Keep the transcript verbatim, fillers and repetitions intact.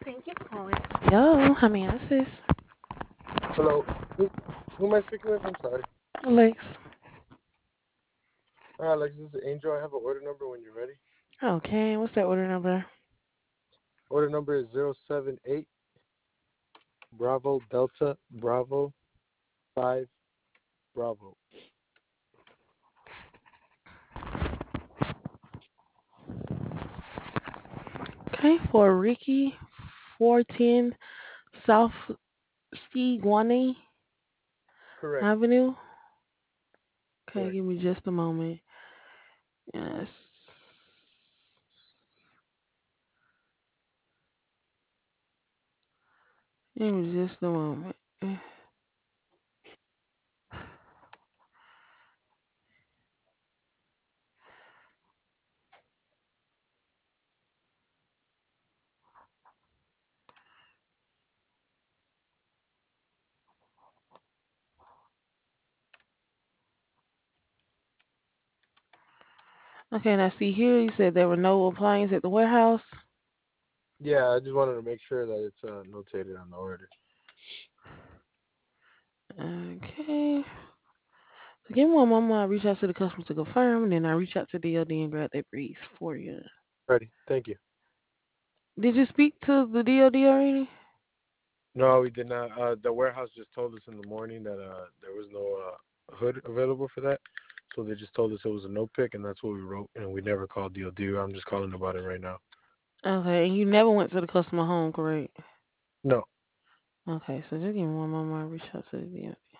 Thank you for calling. Yo, how may I assist? Hello. Who, who am I speaking with? I'm sorry. Alex. Hi, Alex. This is Angel. I have an order number when you're ready. Okay, what's that order number? Order number is zero seven eight Bravo Delta Bravo five Bravo. Okay, for Ricky, four ten South Steguani Correct. Avenue. Okay, Correct. give me just a moment. Yes. Give me just a moment. Okay, now see here, you said there were no appliance at the warehouse. Yeah, I just wanted to make sure that it's uh, notated on the order. Okay. So give me one moment. I reach out to the customer to confirm, and then I reach out to D O D and grab that brief for you. Ready. Thank you. Did you speak to the D O D already? No, we did not. Uh, the warehouse just told us in the morning that uh, there was no uh, hood available for that. So they just told us it was a no pick, and that's what we wrote. And we never called D O D. I'm just calling about it right now. Okay, and you never went to the customer home, correct? No. Okay, so just give me one moment. I reach out to the D O D.